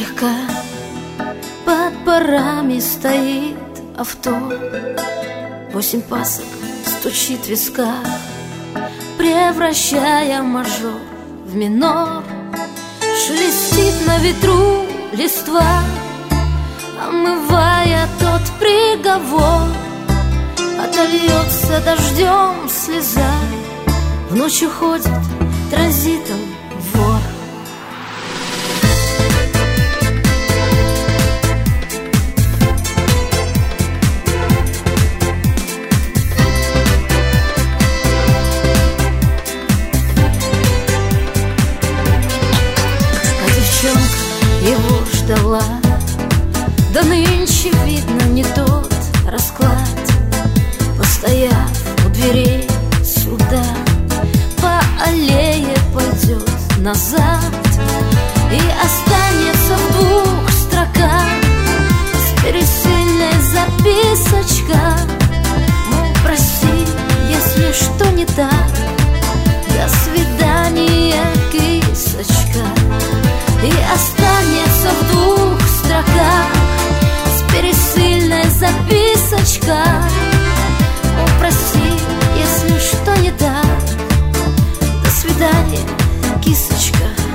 Слегка под парами стоит авто, 8 пасок стучит в висках, превращая мажор в минор. Шелестит на ветру листва, омывая тот приговор. Отольется дождем слеза, в ночь уходит транзитом вор. Его ждала, да нынче видно не тот расклад. Постояв у дверей суда, по аллее пойдет назад и останется в 2 строках с пересыльной записочка. Мол, прости, если что не так, до свидания, кисочка. И останется в 2 строках с пересыльной записочка. О, прости, если что не так, до свидания, кисочка.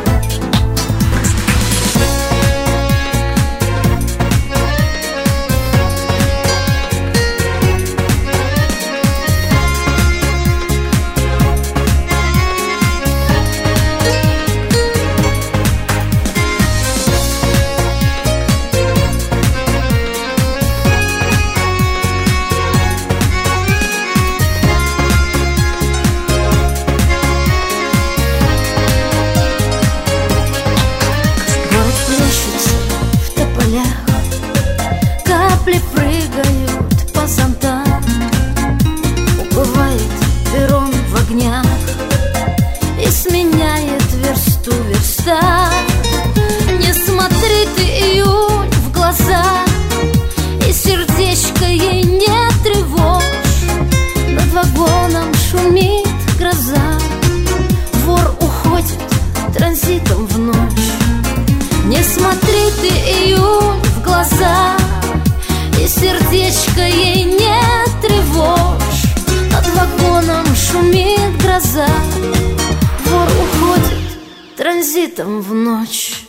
Капли прыгают по зонтам, уплывает перрон в огнях и сменяет версту верста. Не смотри ты, июнь, в глаза, и сердечко ей не тревожь. Над вагоном шумит гроза, вор уходит транзитом в ночь. Не смотри ты, июнь, в глаза, и сердечко ей не тревожь. Над вагоном шумит гроза, вор уходит транзитом в ночь.